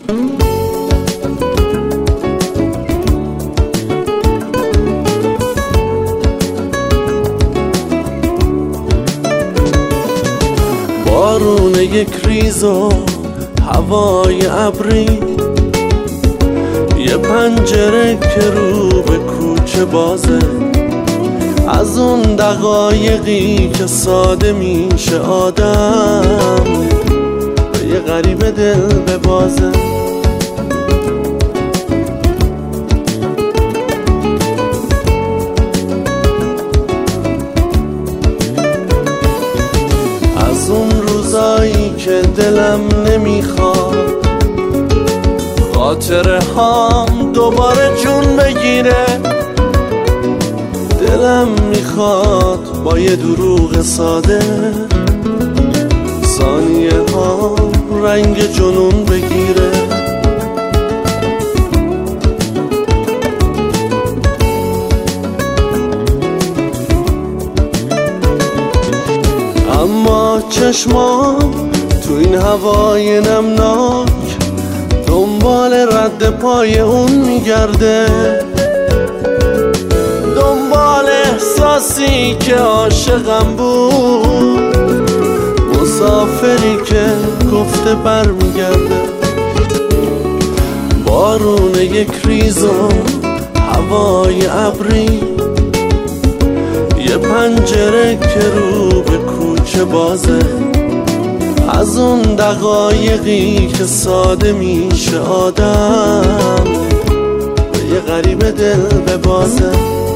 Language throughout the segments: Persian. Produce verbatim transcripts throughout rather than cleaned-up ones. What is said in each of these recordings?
بارون یک ریز و هوای ابری، یه پنجره که رو به کوچه بازه، از اون دقایقی که ساده میشه آدم به یه غریب دل ببازه. از اون روزایی که دلم نمیخواد خاطره هام دوباره جون بگیره، دلم میخواد با یه دروغ ساده ثانیه ها رنگ جنون بگیره. اما چشمام تو این هوای نمناک دنبال رد پای اون میگرده، دنبال احساسی که عاشقم بود، مسافری که گفته بر میگرده. بارون یک ریز و هوای ابری، یه پنجره که رو به کوچه بازه، از اون دقایقی که ساده میشه آدم به یه غریب دل ببازه.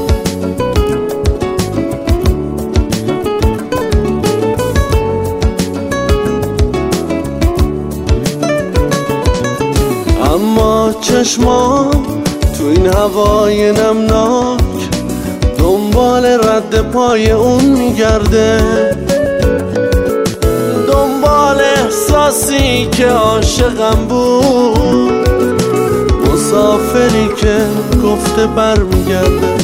اما چشمام تو این هوای نمناک دنبال رد پای اون میگرده، دنبال احساسی که عاشقم بود، مسافری که گفته بر میگرده.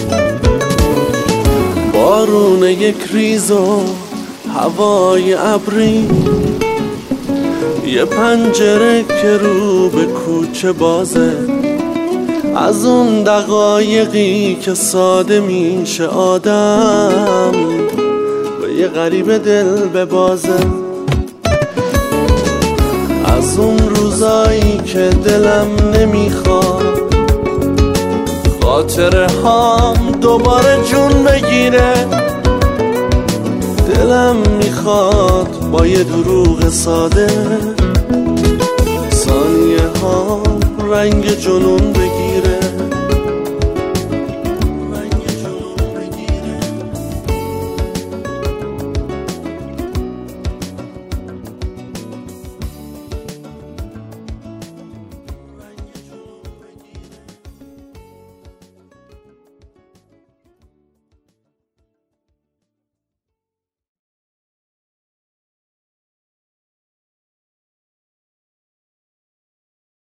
بارون یک ریز و هوای ابری، یه پنجره که رو به کوچه بازه، از اون دقایقی که ساده میشه آدم به یه غریب دل ببازه. از اون روزایی که دلم نمیخواد خاطره هام دوباره جون بگیره، دلم میخواد با یه دروغ ساده ثانیه ها رنگ جنون بگیره.